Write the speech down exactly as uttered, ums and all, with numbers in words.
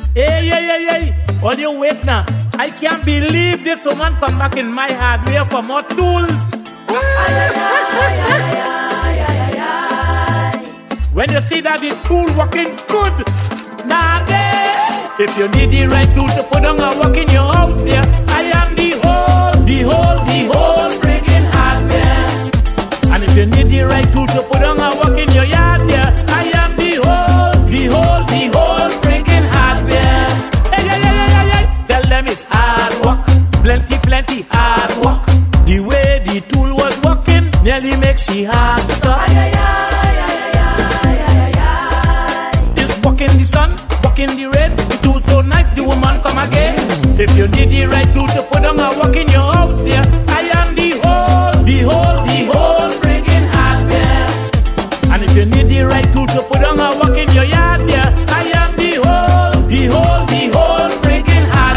Hey, hey, hey, hey. All you wait now. I can't believe this woman come back in my hardware for more tools. When you see that the tool working good, nah, eh. If you need the right tool to put on a work in your house, yeah, I am the whole, the whole, the whole breaking hardware. And if you need the right tool to put on a work in your yard, yeah, I am the whole, the whole, the whole breaking hardware. Hey, hey, hey, hey, hey, hey. Tell them it's hard work, plenty, plenty hard work. The way the tool was working nearly makes she hard stuff. It's walk in the sun, walk in the rain. The tool so nice, the woman come again. If you need the right tool to put on a work in your